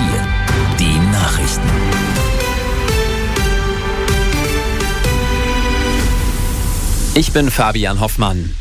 Die Nachrichten. Ich bin Fabian Hoffmann.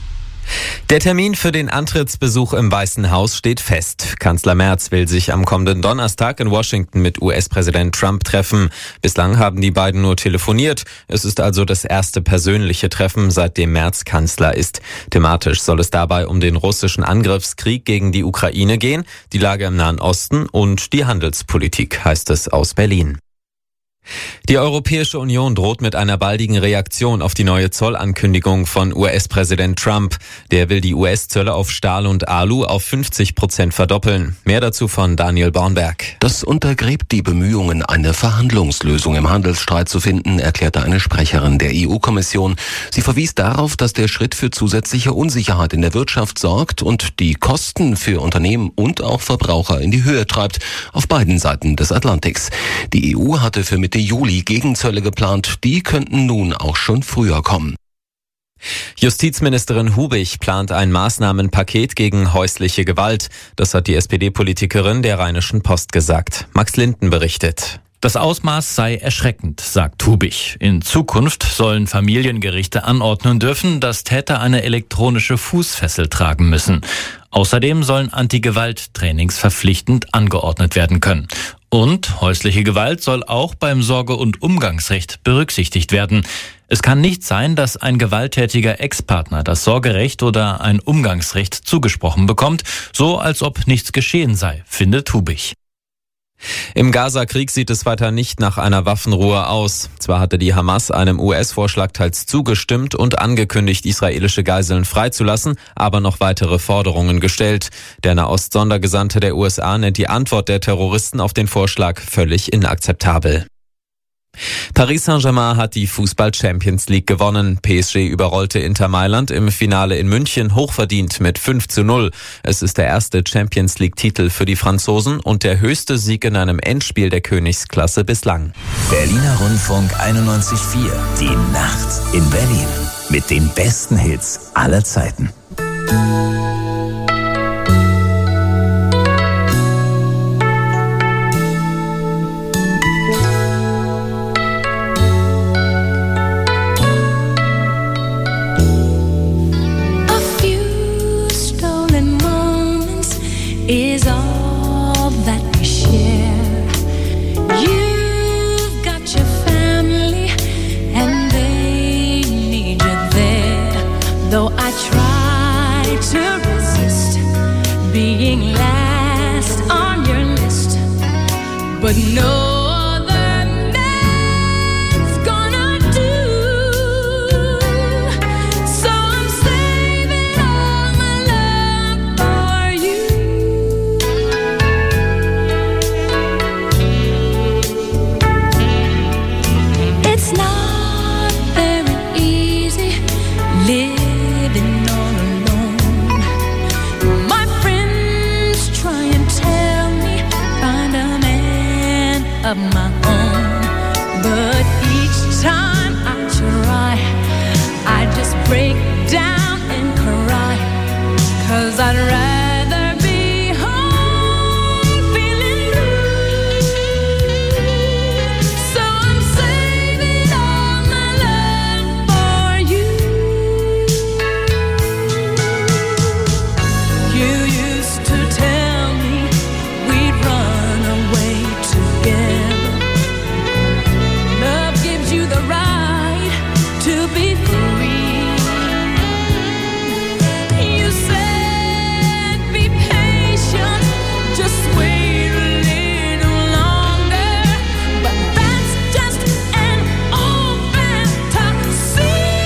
Der Termin für den Antrittsbesuch im Weißen Haus steht fest. Kanzler Merz will sich am kommenden Donnerstag in Washington mit US-Präsident Trump treffen. Bislang haben die beiden nur telefoniert. Es ist also das erste persönliche Treffen, seitdem Merz Kanzler ist. Thematisch soll es dabei um den russischen Angriffskrieg gegen die Ukraine gehen, die Lage im Nahen Osten und die Handelspolitik, heißt es aus Berlin. Die Europäische Union droht mit einer baldigen Reaktion auf die neue Zollankündigung von US-Präsident Trump. Der will die US-Zölle auf Stahl und Alu auf 50% verdoppeln. Mehr dazu von Daniel Bornberg. Das untergräbt die Bemühungen, eine Verhandlungslösung im Handelsstreit zu finden, erklärte eine Sprecherin der EU-Kommission. Sie verwies darauf, dass der Schritt für zusätzliche Unsicherheit in der Wirtschaft sorgt und die Kosten für Unternehmen und auch Verbraucher in die Höhe treibt, auf beiden Seiten des Atlantiks. Die EU hatte für Mitte Juli Gegenzölle geplant, die könnten nun auch schon früher kommen. Justizministerin Hubich plant ein Maßnahmenpaket gegen häusliche Gewalt. Das hat die SPD-Politikerin der Rheinischen Post gesagt. Max Linden berichtet. Das Ausmaß sei erschreckend, sagt Hubich. In Zukunft sollen Familiengerichte anordnen dürfen, dass Täter eine elektronische Fußfessel tragen müssen. Außerdem sollen Anti-Gewalt-Trainings verpflichtend angeordnet werden können. Und häusliche Gewalt soll auch beim Sorge- und Umgangsrecht berücksichtigt werden. Es kann nicht sein, dass ein gewalttätiger Ex-Partner das Sorgerecht oder ein Umgangsrecht zugesprochen bekommt, so als ob nichts geschehen sei, findet Hubich. Im Gaza-Krieg sieht es weiter nicht nach einer Waffenruhe aus. Zwar hatte die Hamas einem US-Vorschlag teils zugestimmt und angekündigt, israelische Geiseln freizulassen, aber noch weitere Forderungen gestellt. Der Nahost-Sondergesandte der USA nennt die Antwort der Terroristen auf den Vorschlag völlig inakzeptabel. Paris Saint-Germain hat die Fußball-Champions League gewonnen. PSG überrollte Inter Mailand im Finale in München hochverdient mit 5:0. Es ist der erste Champions League-Titel für die Franzosen und der höchste Sieg in einem Endspiel der Königsklasse bislang. Berliner Rundfunk 91.4. Die Nacht in Berlin. Mit den besten Hits aller Zeiten. Is all that we share. You've got your family and they need you there. Though I try to resist being last on your list, but no living all alone. My friends try and tell me find a man of my own, but each time I try, I just break down and cry, 'cause I'd rather be home feeling blue. So I'm saving all my love for you. You used to tell me we'd run away together. Love gives you the right to be free. You said be patient, just wait a little longer, but that's just an old fantasy.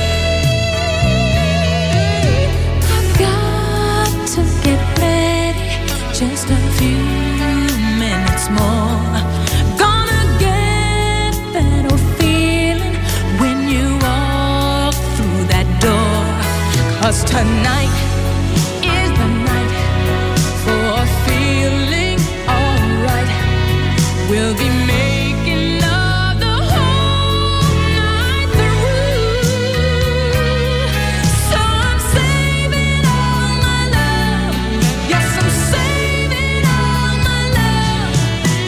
I've got to get ready, just a few minutes more. Gonna get that old feeling when you walk through that door. 'Cause tonight is the night for feeling alright. We'll be making love the whole night through. So I'm saving all my love. Yes, I'm saving all my love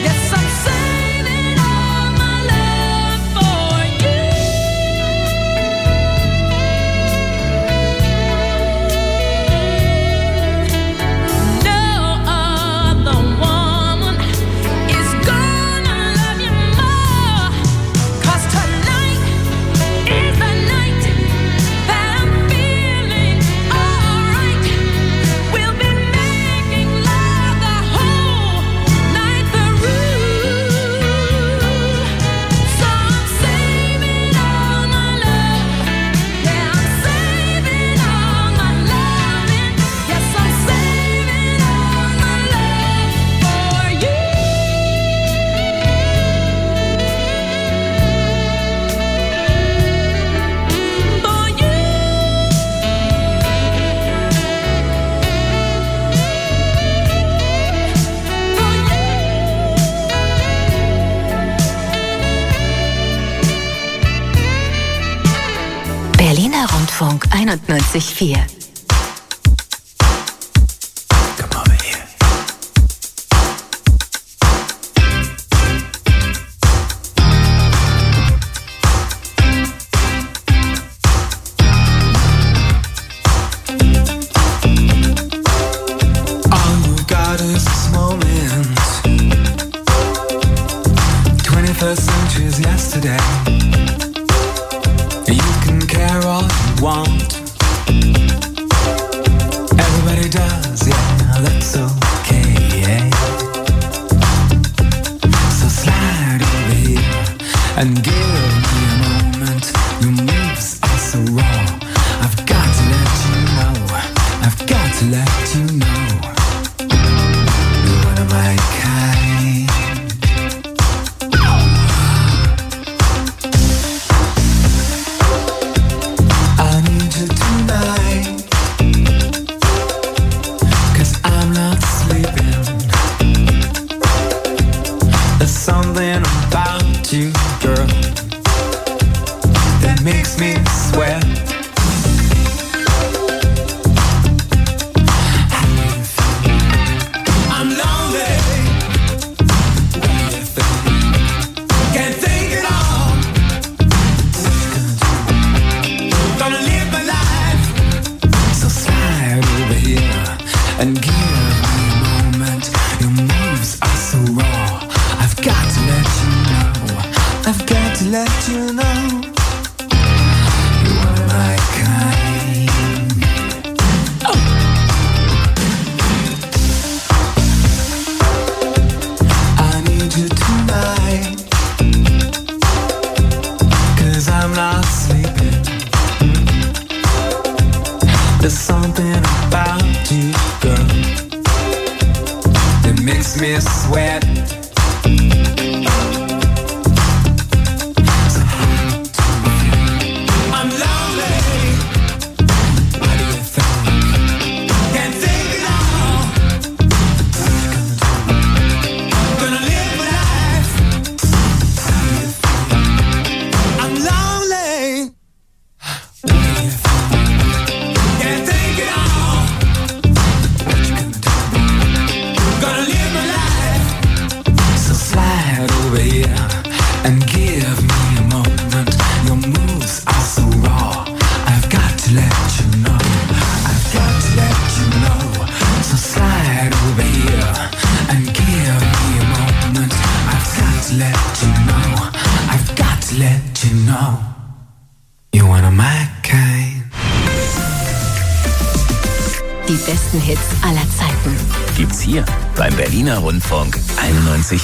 Rundfunk 91.4. Die besten Hits aller Zeiten gibt's hier beim Berliner Rundfunk 91.4.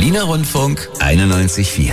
Berliner Rundfunk 91.4.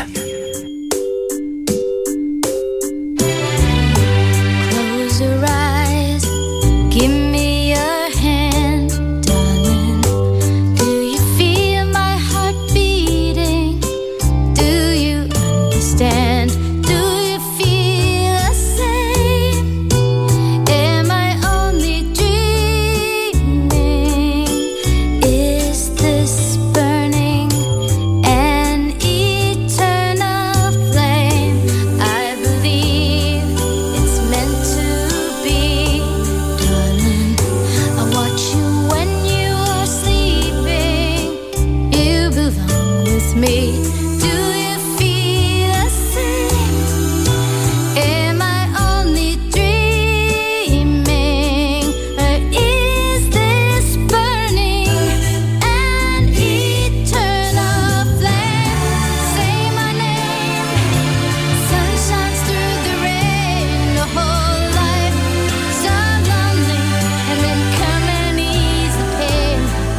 Close your eyes, give me your hand, darling. Do you feel my heart beating? Do you understand? Do you feel the same? Am I only dreaming? Is this burning an eternal flame? I believe it's meant to be, darling. I watch you when you are sleeping. You belong with me. Do you feel the same? Am I only dreaming? Or is this burning an eternal flame? Say my name. Sun shines through the rain. The whole life so lonely, and then come and ease the pain.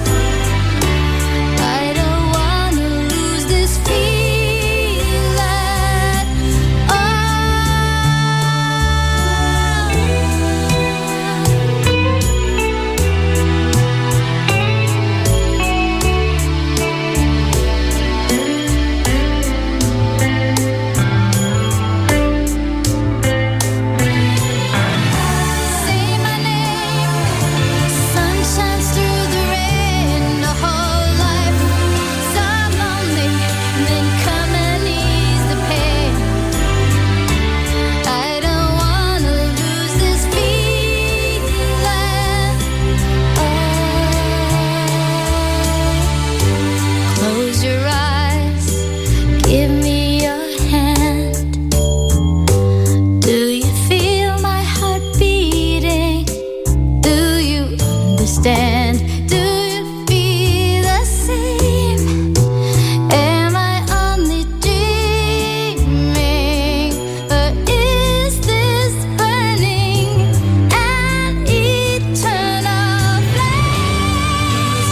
I don't wanna lose this feeling. Oh. Say my name. Sun shines through the rain. The whole life so lonely, and then come and ease the pain. I don't wanna lose this feeling. Oh. Close your eyes, give me your hand. Do you feel my heart beating? Do you understand? Do you feel the same? Am I only dreaming? Or is this burning an eternal flame?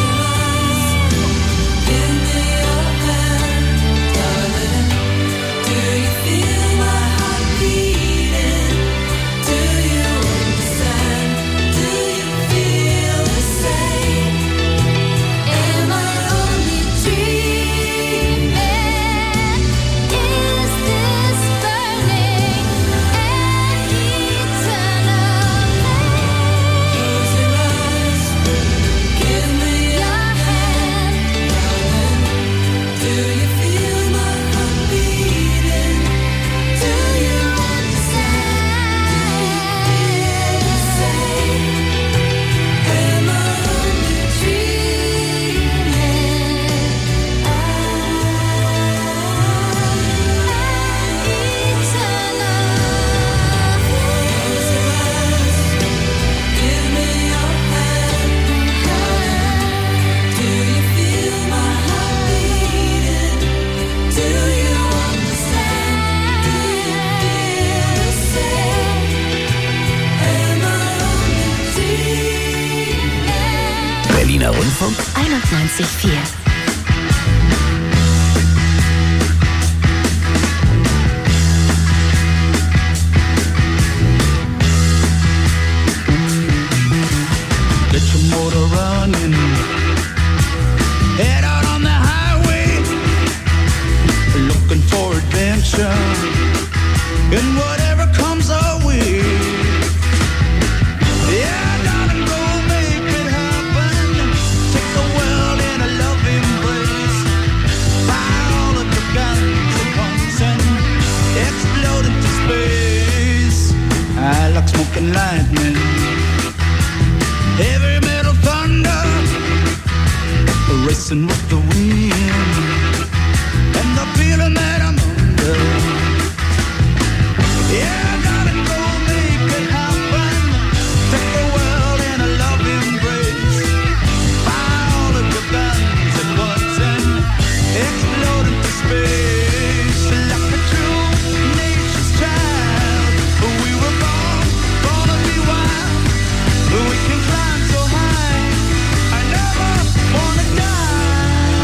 Give me your hand, darling. Do you feel my heart beating? Do you understand? Do you feel the same? Am I only dreaming? Is this burning an eternal flame? Give me your hand, darling. Do you feel my heart beating? Do you understand? The same? Am I only Berliner Rundfunk 91.4. Get your motor running. Head out on the highway, looking for adventure and whatever comes our way. Yeah, darling, go make it happen. Take the world in a love embrace. Fire all of your guns at once and explode into space. I like smoking lightning, heavy metal thunder, racing with the wind, and the feeling that I'm under. Yeah, darling, go make it happen. Take the world in a love embrace. Fire all of your guns at once and explode into space. Like a true nature's child, we were born to be wild. We can climb so high. I never wanna die.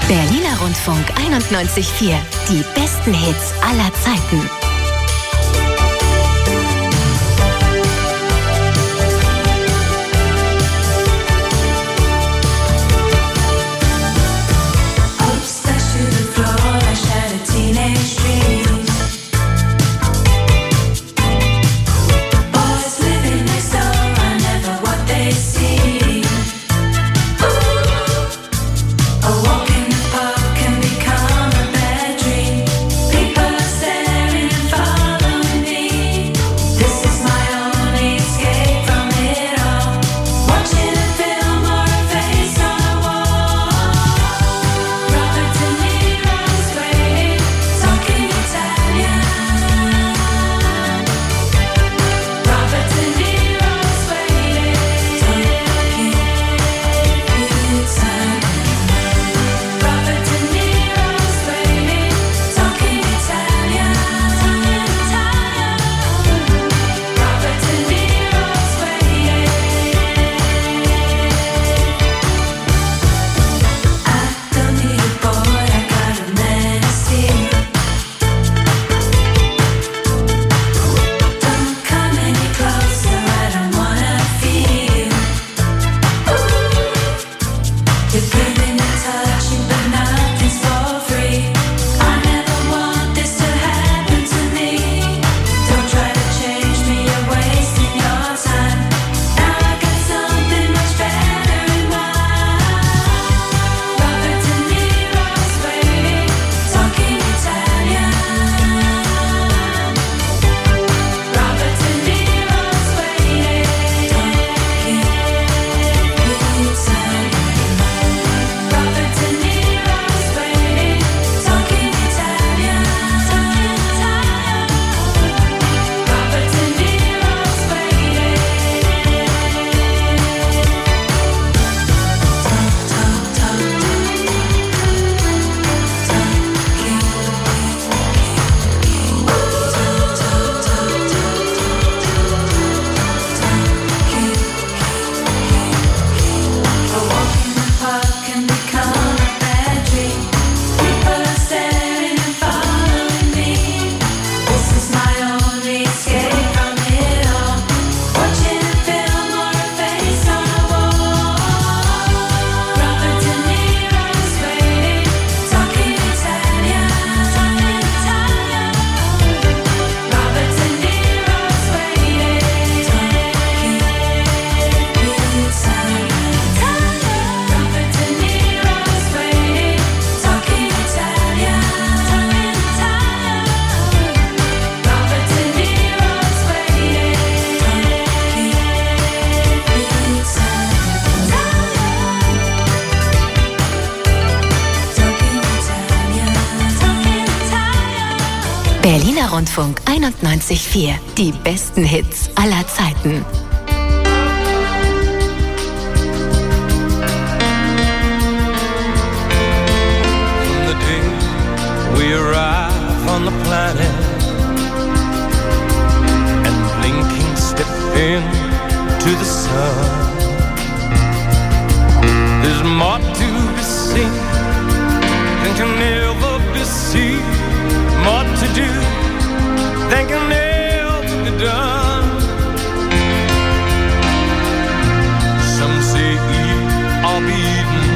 Berliner Rundfunk 91.4. Die besten Hits aller Zeiten. Berliner Rundfunk 91.4. Die besten Hits aller Zeiten. From the day we arrive on the planet and blinking step into the sun, there's more to be seen than can ever be seen. More to do than can ever be done. Some say eat or be eaten.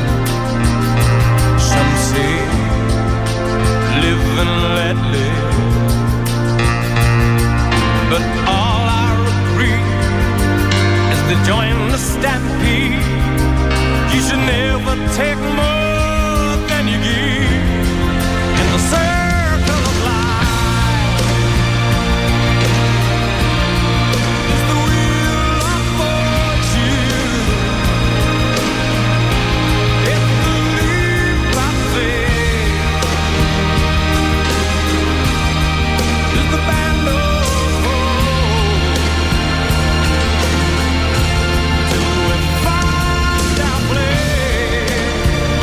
Some say live and let live. But all I agree is to join the stampede. You should never take more than you give. In the circle of life is the wheel of fortune. If the leap I faith is the band of hope, till we find our place.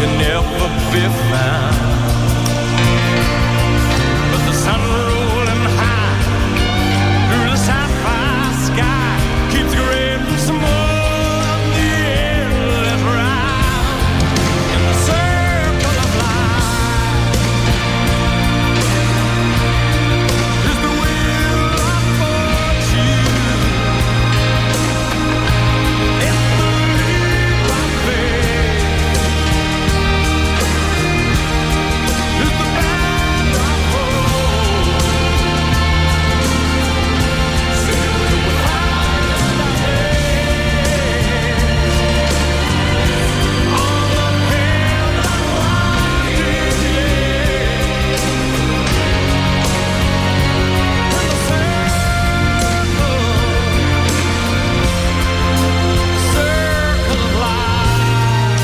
can never be found. But the sun rolling high through the sapphire sky keeps grading some more of the endless ride in the circle of life. Is the wheel of fortune in the leap of faith? Is the band of hope singing without on the path of winding circle of life.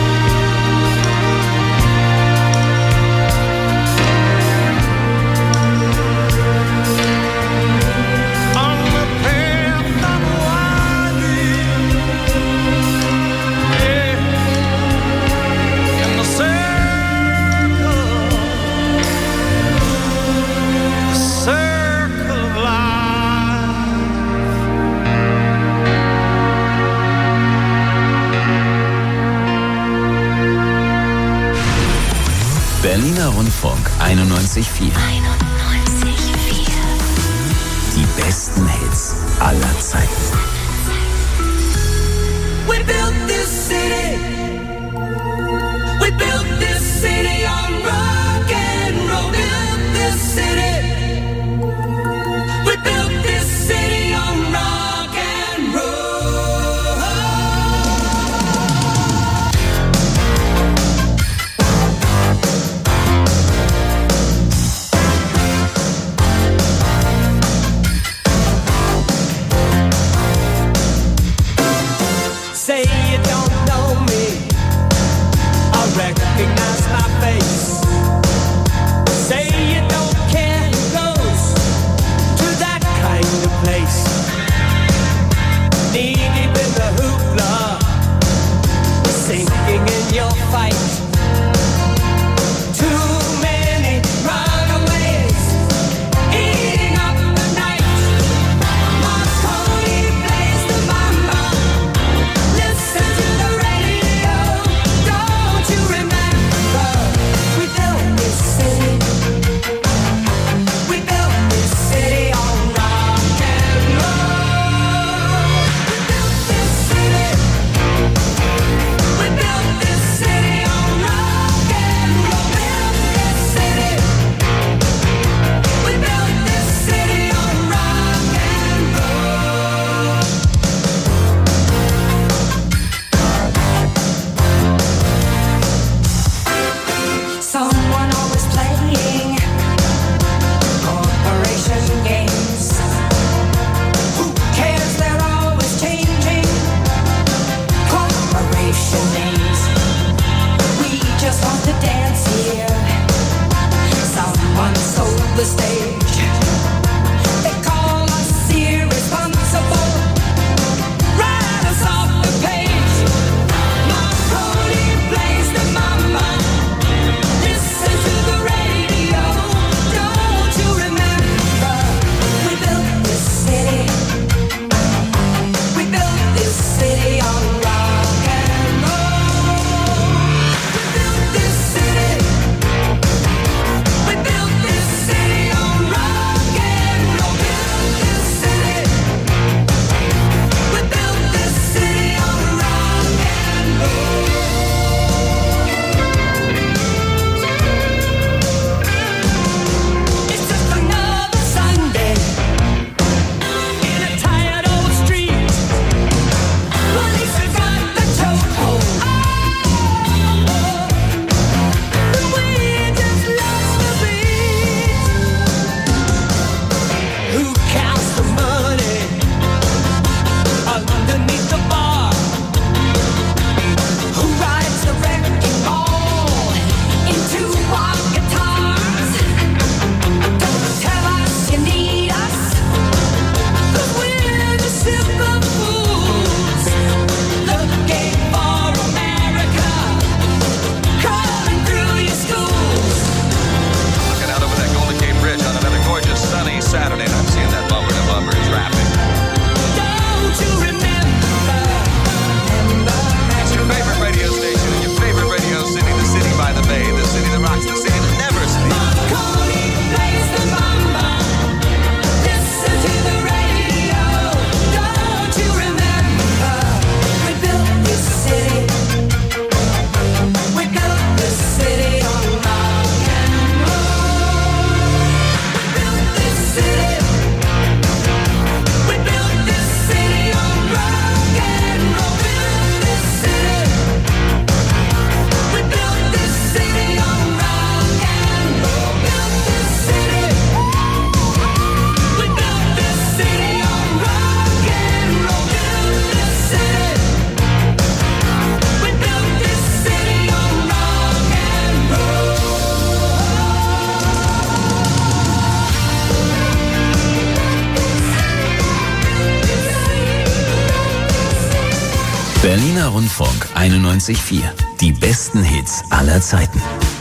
On the path of winding, in the circle of life. Berliner Rundfunk 91.4. Die besten Hits aller Zeiten. We built this city. We built this city on rock and roll. Built this city. We built this city on rock and roll. Say you don't know me, I recognize my face. Say you don't care who goes to that kind of place. Knee deep in the hoopla, sinking in your fight. Too many runaways, eating up the night. Marconi plays the mambo. Listen to the radio. Don't you remember? We built this city. We built this city on rock and roll. We built this city. We built this city on rock and roll. Built this city. We built this city on rock and roll. Someone always playing corporation games. Who cares? They're always changing corporation names. We just want to dance here. Someone sold the stage. They call us irresponsible. Write us off the page. Marconi plays the mamma. Listen to the radio. Don't you remember? We built this city. We built this city on rock and roll. We built this city. We built this city on rock Berliner Rundfunk 91.4. Die besten Hits aller Zeiten.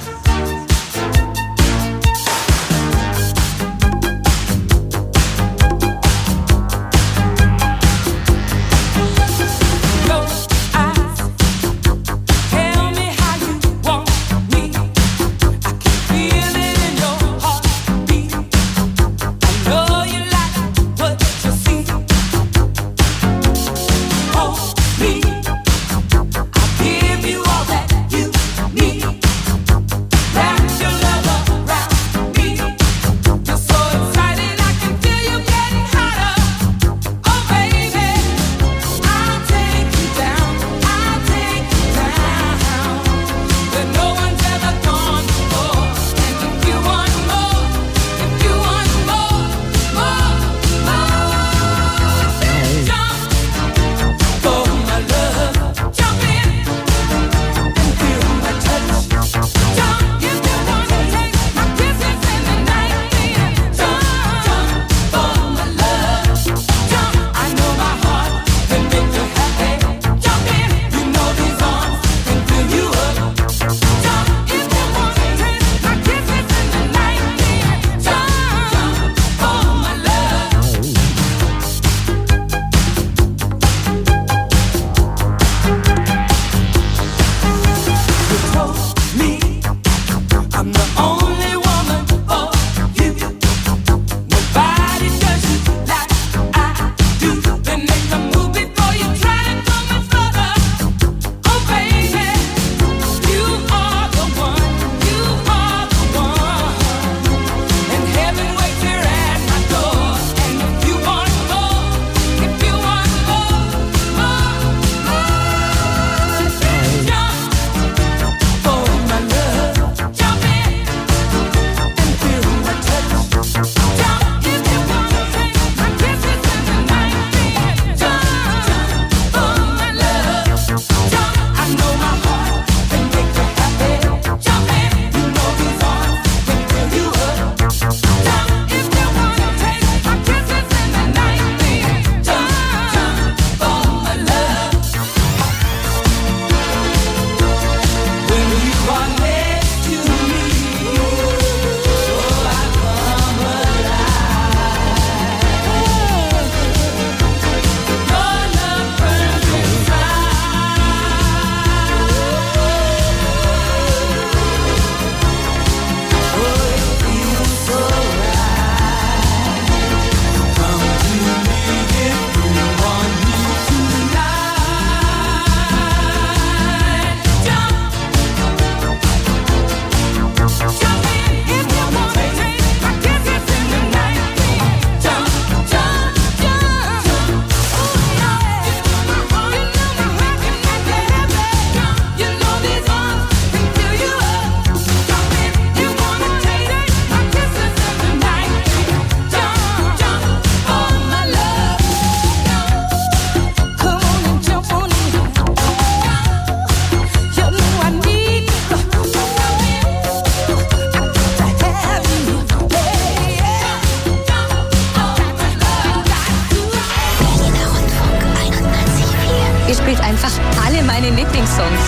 Ihr spielt einfach alle meine Lieblingssongs.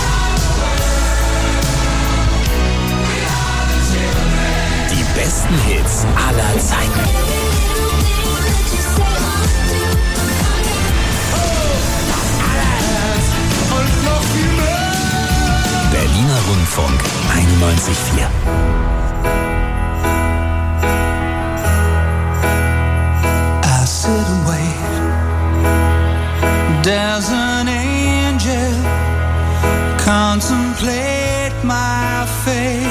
Die besten Hits aller Zeiten. Berliner Rundfunk 91.4. I sit and wait. There's an angel, contemplate my fate.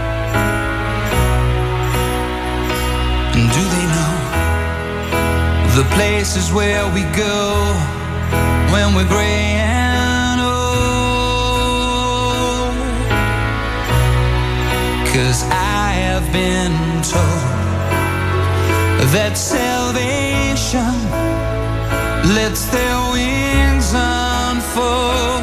And do they know the places where we go when we're gray and old? 'Cause I have been told that salvation lets their wings unfold.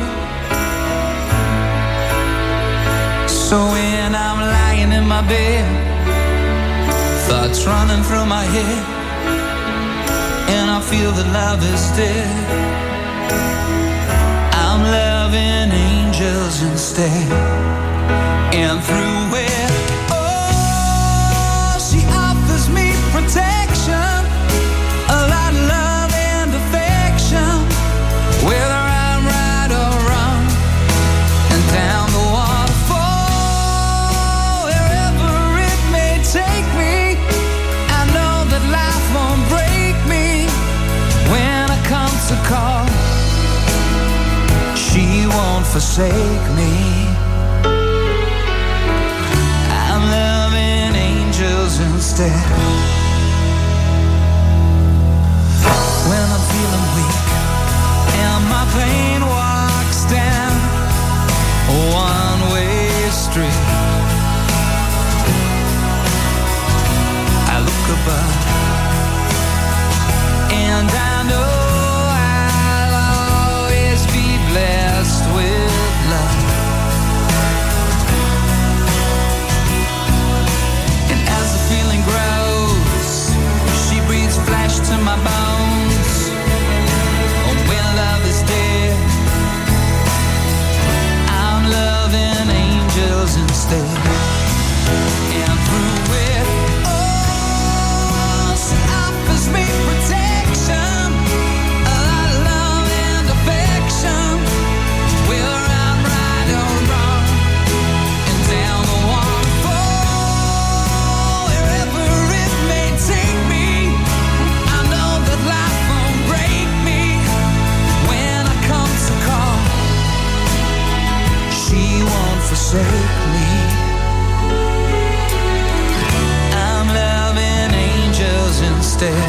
So when I'm lying in my bed, thoughts running through my head, and I feel that love is dead, loving angels instead. And through it, oh, she offers me protection, a lot of love and affection, whether I'm right or wrong. And down the waterfall, wherever it may take me, I know that life won't break me when I come to call. She won't forsake me. I'm loving angels instead. When I'm feeling weak and my pain walks down a one-way street, I look above and I know I'll always be blessed with love. And as the feeling grows, she breathes flesh to my bones. Oh, when love is dead, I'm loving angels instead. And through it, oh, she offers me protection, a lot of love and affection, whether I'm right or wrong. And down the waterfall, wherever it may take me, I know that life won't break me when I come to call. She won't forsake me. I'm loving angels instead.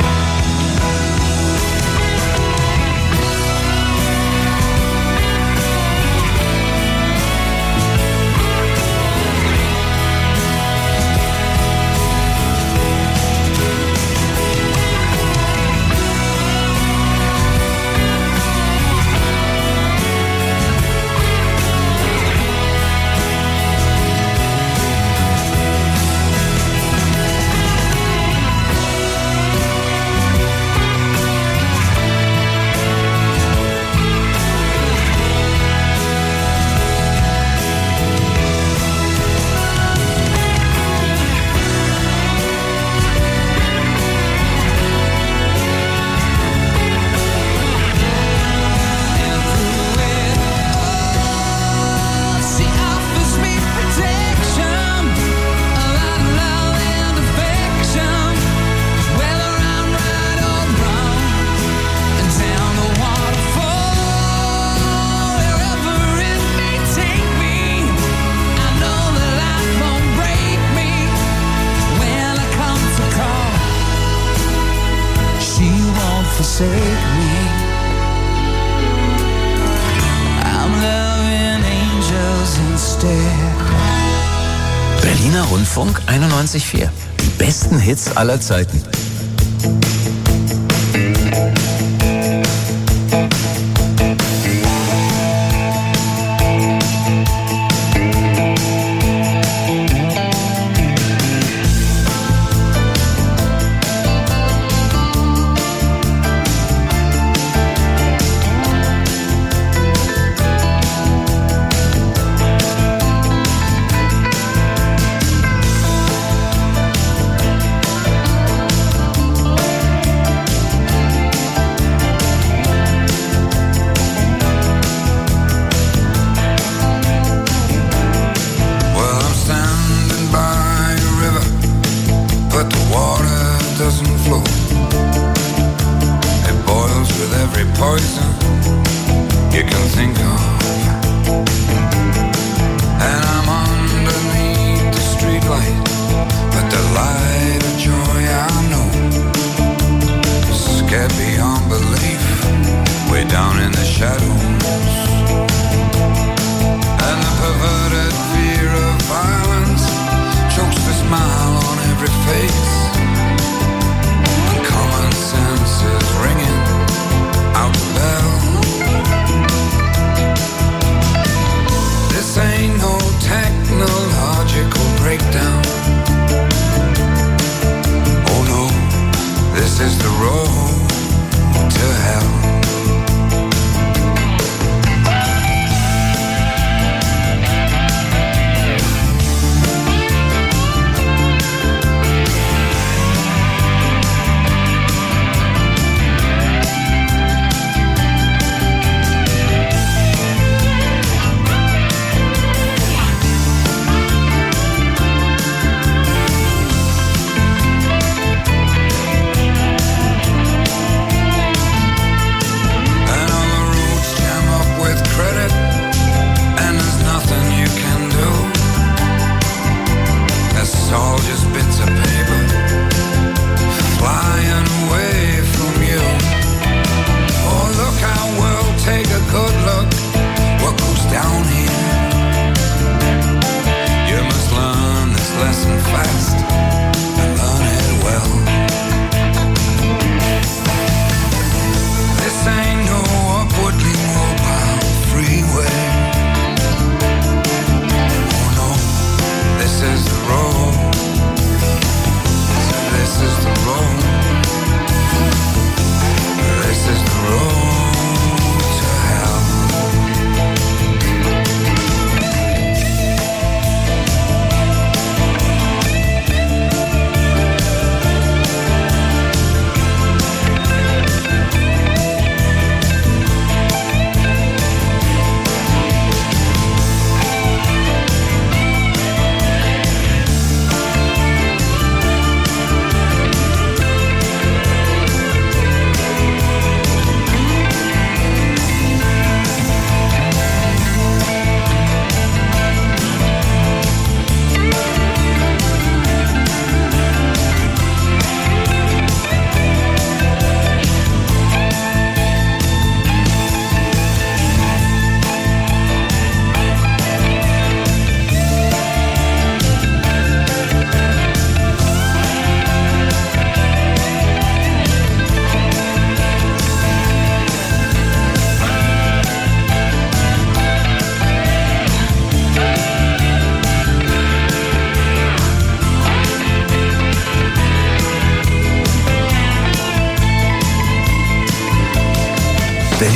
She offers me protection, a lot of love and affection, whether I'm right or wrong. And down the waterfall, wherever it may take me, I know that life won't break me when I come to call. She won't forsake me. I'm loving angels instead. Berliner Rundfunk 91.4. Die besten Hits aller Zeiten.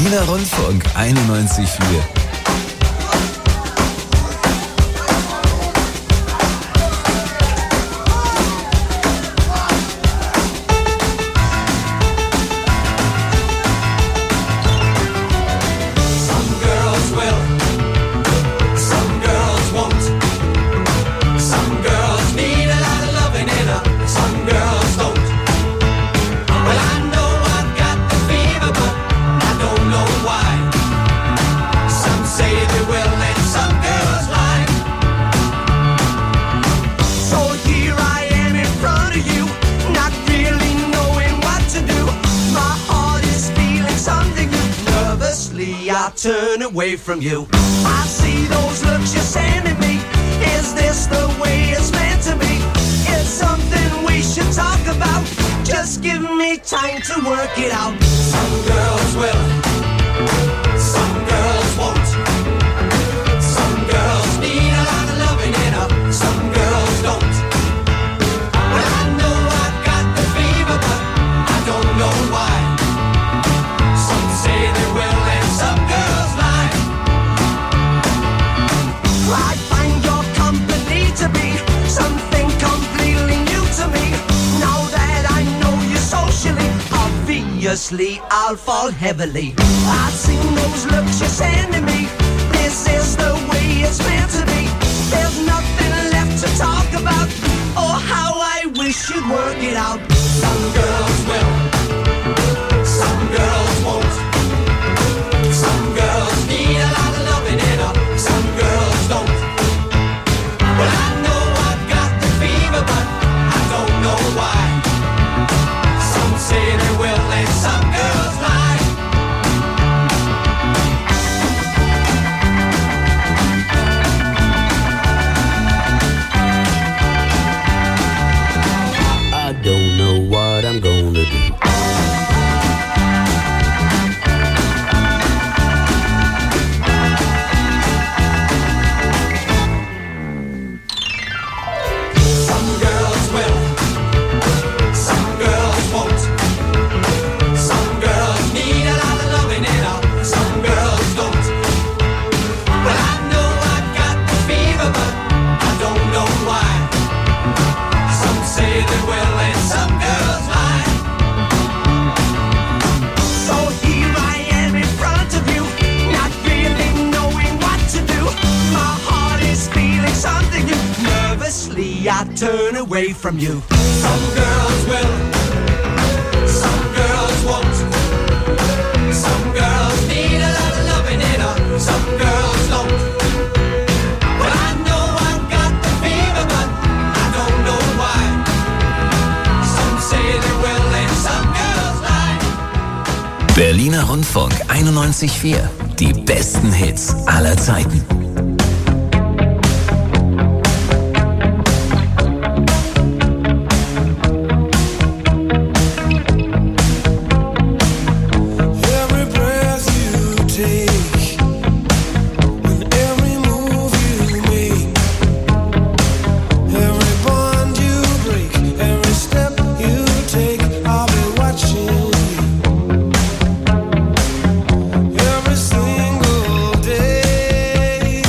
Berliner Rundfunk 91.4. Turn away from you. I see those looks you're sending me. Is this the way it's meant to be? It's something we should talk about. Just give me time to work it out. Some girls will, some girls won't. Some girls need a lot of loving in her, some girls don't. Well, I know I've got the fever, but I don't know why. Some say they will and some girls lie. I find your company to be something completely new to me. Now that I know you socially, obviously I'll fall heavily. I've seen those looks you're sending me. This is the way it's meant to be. There's nothing left to talk about. Oh, how I wish you'd work it out. Some girls will, some girls won't. Some girls need a lot of loving in her, some girls don't. Well, I know I've got the fever, but I don't know why. Some say they will and some girls lie. I don't know what I'm gonna do. I turn away from you. Some girls will, some girls won't. Some girls need a lot of loving in her, some girls don't. Well, I know I've got the fever, but I don't know why. Some say they will and some girls lie. Berliner Rundfunk 91.4. Die besten Hits aller Zeiten. Every single day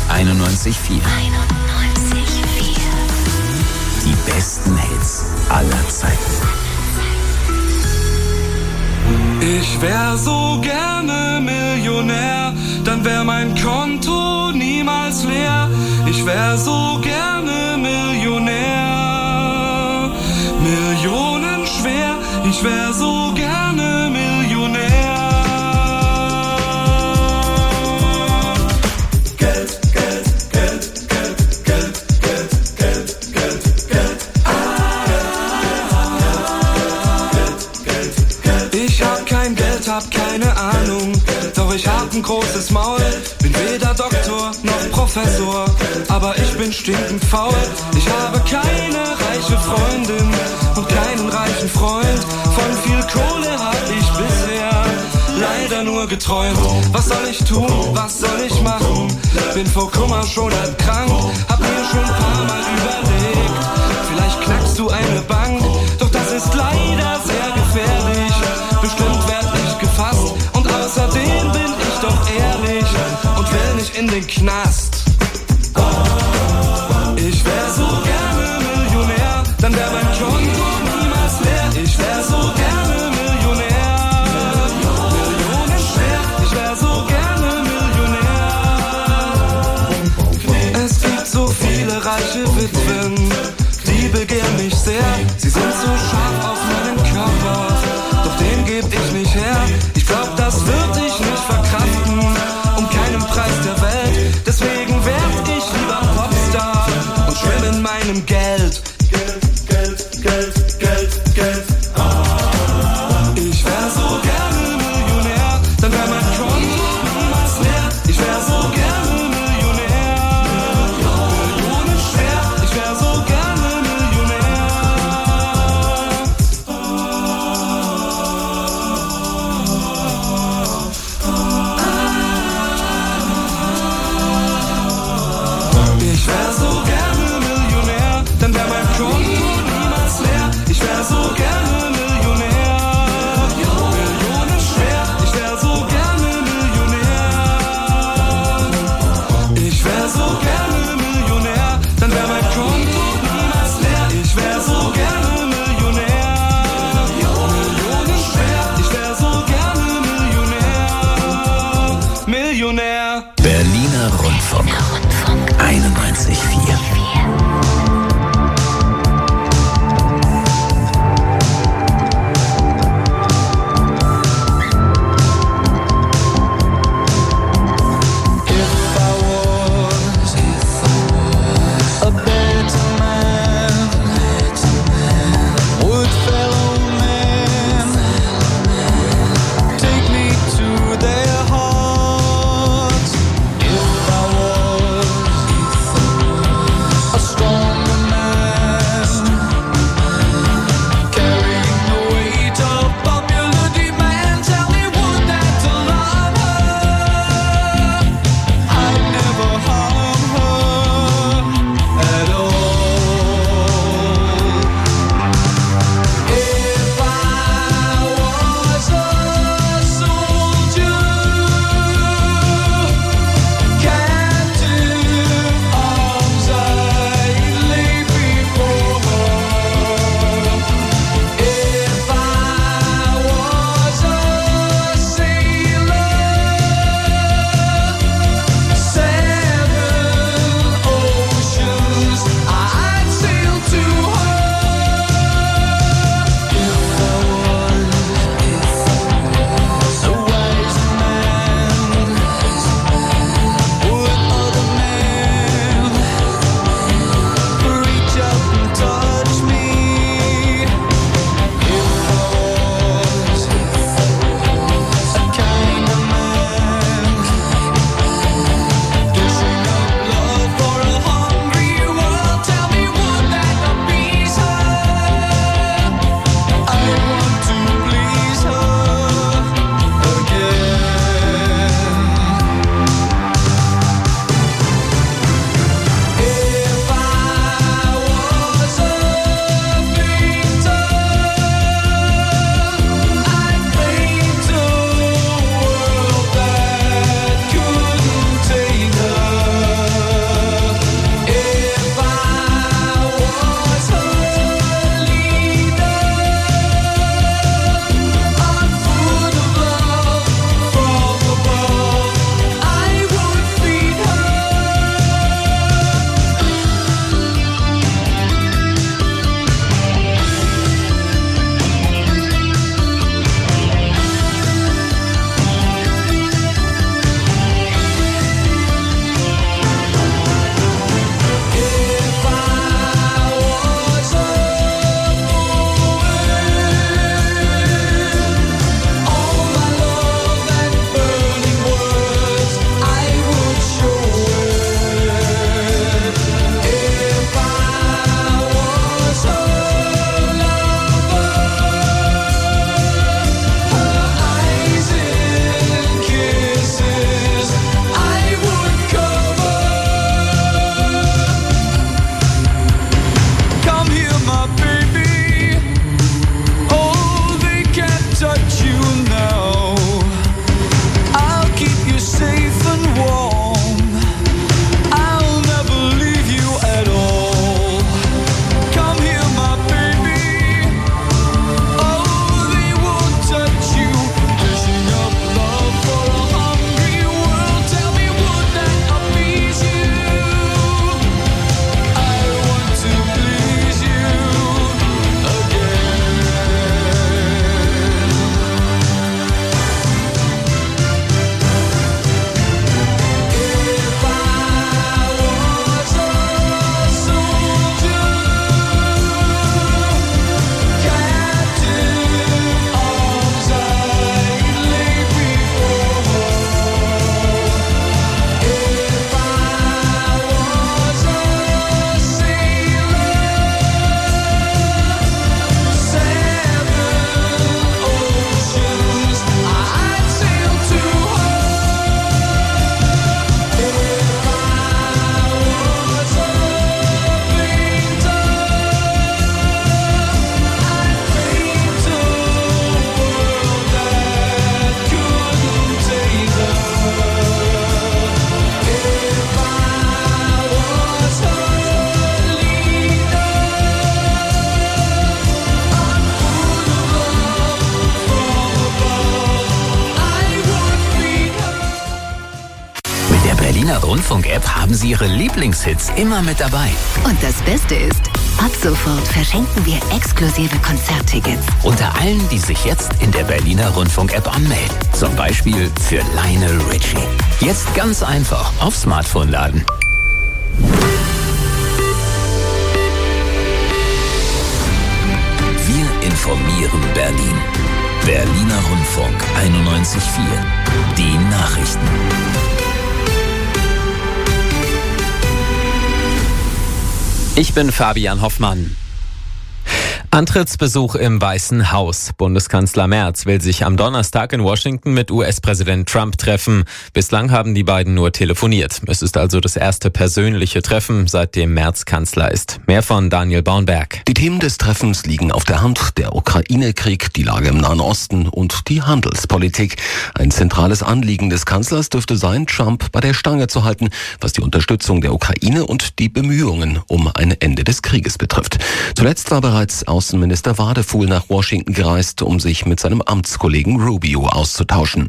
91,4. Die besten Hits aller Zeiten. Ich wär so gerne Millionär, dann wär mein Konto niemals leer. Ich wär so gerne Millionär, Millionen schwer. Ich wär so gerne Millionär. Geld, Geld, Geld, Geld, Geld, Geld, Geld, Geld, Geld. Ich hab kein Geld, hab keine Ahnung, doch ich hab ein großes Maul. Bin weder Doktor noch Professor, aber ich bin stinkend faul. Ich habe keine reiche Freundin und keinen reichen Freund. Von viel Kohle hab ich bisher leider nur geträumt. Was soll ich tun, was soll ich machen? Bin vor Kummer schon halb krank, hab mir schon ein paar Mal überlegt, vielleicht knackst du eine Bank, doch das ist leider sehr gefährlich. Bestimmt werd ich gefasst und außerdem bin ich doch ehrlich und will nicht in den Knast. Ich wär so gerne Millionär, dann wär mein Konto niemals leer. Ich wär so gerne Millionär, Millionen schwer. Ich wär so gerne Millionär. Es gibt so viele reiche Witwen, die begehren mich sehr. Sie sind so scharf auf meinen Körper, doch den geb ich nicht her. Ich glaub, das würd ich nicht verkraften, um keinen Preis der Welt. Deswegen werd ich lieber Popstar und schwimm in meinem Geld. Geld, Geld, Geld, Geld, Geld. Ich wär so gerne Millionär, dann wär mein Konto niemals leer. Ich wär so gerne Millionär, Millionen schwer. Ich wär so gerne Millionär. Ich wär so gerne Millionär, dann wär mein Konto niemals leer. Ich wär so gerne Millionär, Millionen schwer. Ich wär so gerne Millionär. Ich wär so gerne Millionär, dann wär mein Konto niemals leer. Ich wär so gerne Millionär, Millionen schwer. Ich wär so gerne Millionär, Millionär. Berliner Rundfunk 91,4. Rundfunk-App haben Sie Ihre Lieblingshits immer mit dabei. Und das Beste ist, ab sofort verschenken wir exklusive Konzerttickets. Unter allen, die sich jetzt in der Berliner Rundfunk-App anmelden. Zum Beispiel für Lionel Richie. Jetzt ganz einfach auf Smartphone laden. Wir informieren Berlin. Berliner Rundfunk 91.4. Die Nachrichten. Ich bin Fabian Hoffmann. Antrittsbesuch im Weißen Haus. Bundeskanzler Merz will sich am Donnerstag in Washington mit US-Präsident Trump treffen. Bislang haben die beiden nur telefoniert. Es ist also das erste persönliche Treffen, seitdem Merz Kanzler ist. Mehr von Daniel Baunberg. Die Themen des Treffens liegen auf der Hand: der Ukraine-Krieg, die Lage im Nahen Osten und die Handelspolitik. Ein zentrales Anliegen des Kanzlers dürfte sein, Trump bei der Stange zu halten, was die Unterstützung der Ukraine und die Bemühungen um ein Ende des Krieges betrifft. Zuletzt war bereits Außenminister Wadefuhl nach Washington gereist, um sich mit seinem Amtskollegen Rubio auszutauschen.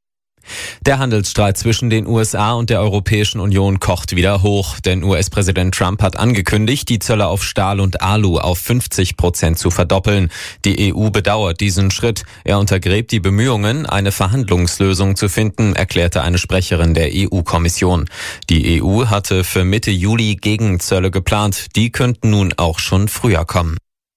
Der Handelsstreit zwischen den USA und der Europäischen Union kocht wieder hoch, denn US-Präsident Trump hat angekündigt, die Zölle auf Stahl und Alu auf 50% zu verdoppeln. Die EU bedauert diesen Schritt. Er untergräbt die Bemühungen, eine Verhandlungslösung zu finden, erklärte eine Sprecherin der EU-Kommission. Die EU hatte für Mitte Juli Gegenzölle geplant. Die könnten nun auch schon früher kommen.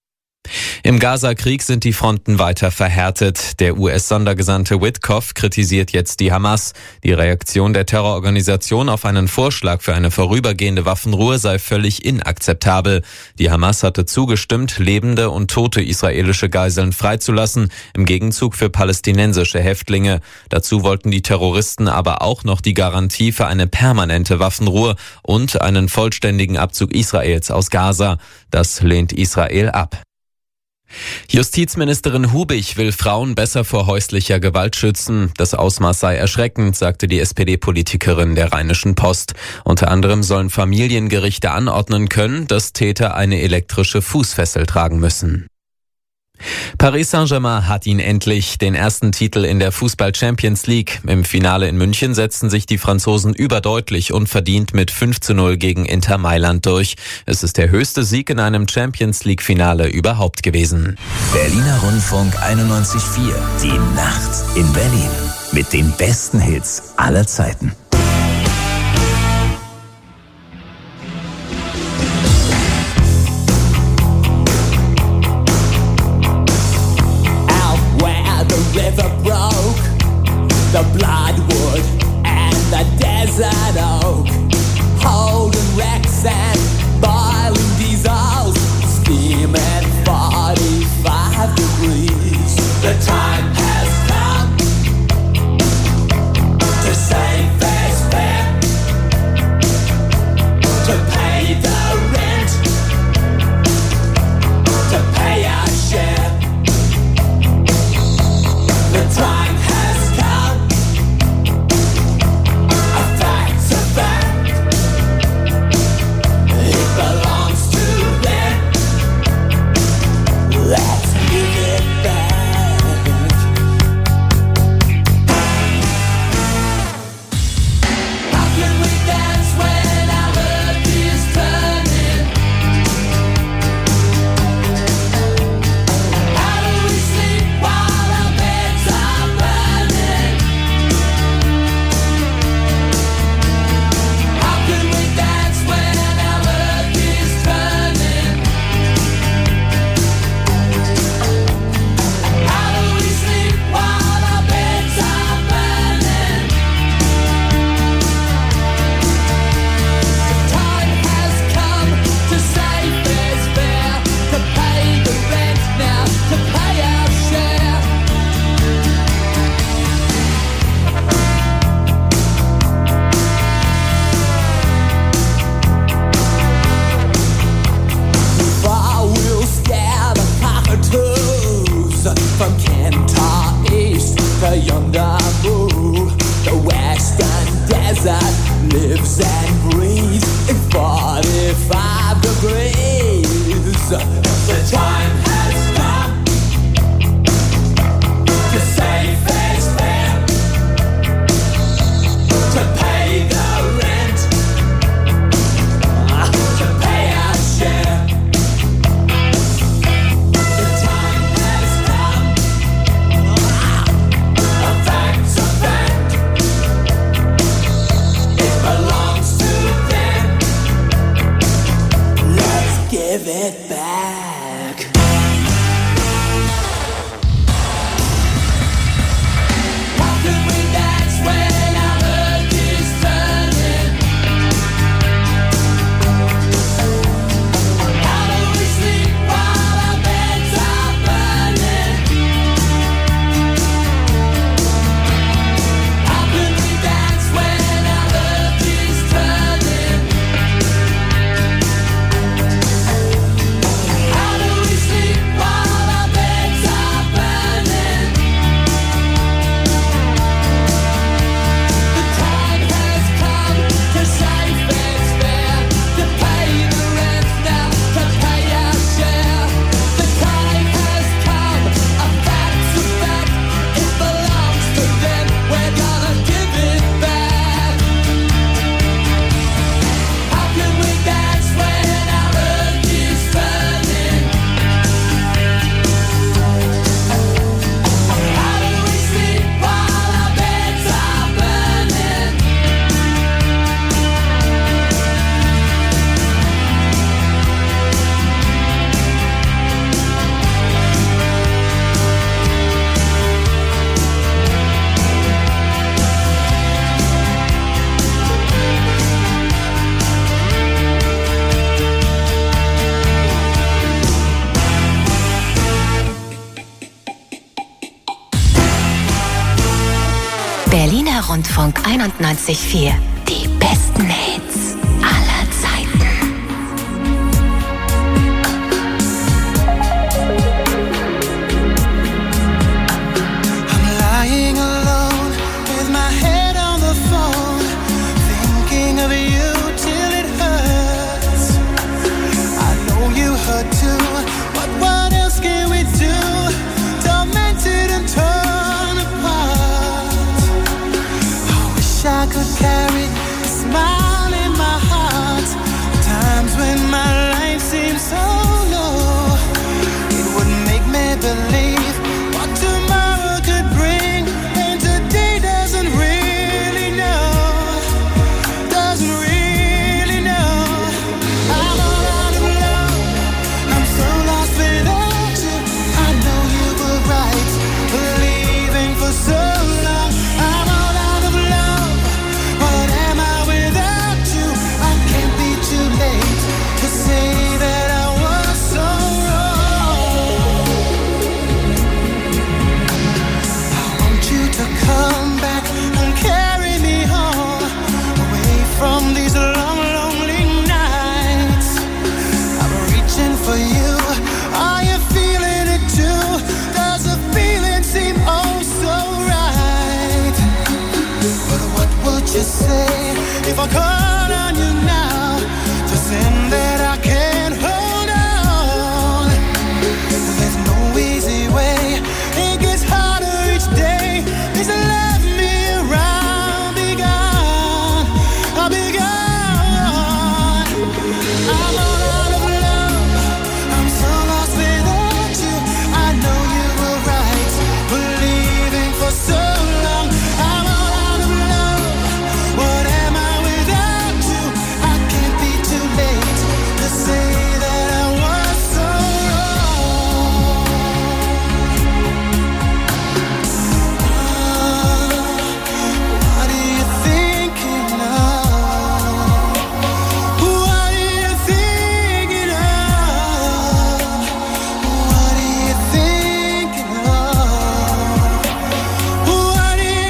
Im Gaza-Krieg sind die Fronten weiter verhärtet. Der US-Sondergesandte Witkoff kritisiert jetzt die Hamas. Die Reaktion der Terrororganisation auf einen Vorschlag für eine vorübergehende Waffenruhe sei völlig inakzeptabel. Die Hamas hatte zugestimmt, lebende und tote israelische Geiseln freizulassen, im Gegenzug für palästinensische Häftlinge. Dazu wollten die Terroristen aber auch noch die Garantie für eine permanente Waffenruhe und einen vollständigen Abzug Israels aus Gaza. Das lehnt Israel ab. Justizministerin Hubich will Frauen besser vor häuslicher Gewalt schützen. Das Ausmaß sei erschreckend, sagte die SPD-Politikerin der Rheinischen Post. Unter anderem sollen Familiengerichte anordnen können, dass Täter eine elektrische Fußfessel tragen müssen. Paris Saint-Germain hat ihn endlich, den ersten Titel in der Fußball-Champions League. Im Finale in München setzten sich die Franzosen überdeutlich und verdient mit 5:0 gegen Inter Mailand durch. Es ist der höchste Sieg in einem Champions-League-Finale überhaupt gewesen. Berliner Rundfunk 91.4. Die Nacht in Berlin. Mit den besten Hits aller Zeiten. River broke, the bloodwood and the desert oak, holding wrecks and boiling diesels, steaming 45 degrees. The time has come to save give it back. How can we dance when our earth is turning? How do we sleep while our beds are burning? How can we dance when our earth is turning? How do we sleep while our beds are burning? The time has come to save fair's fair, to pay the rent now, to pay our share. The time has come, a fact's a fact, it belongs to them, we're gonna give it back. How can we dance when our earth is burning? How do we sleep while our beds are burning? Berliner Rundfunk 91.4. Die besten Hits.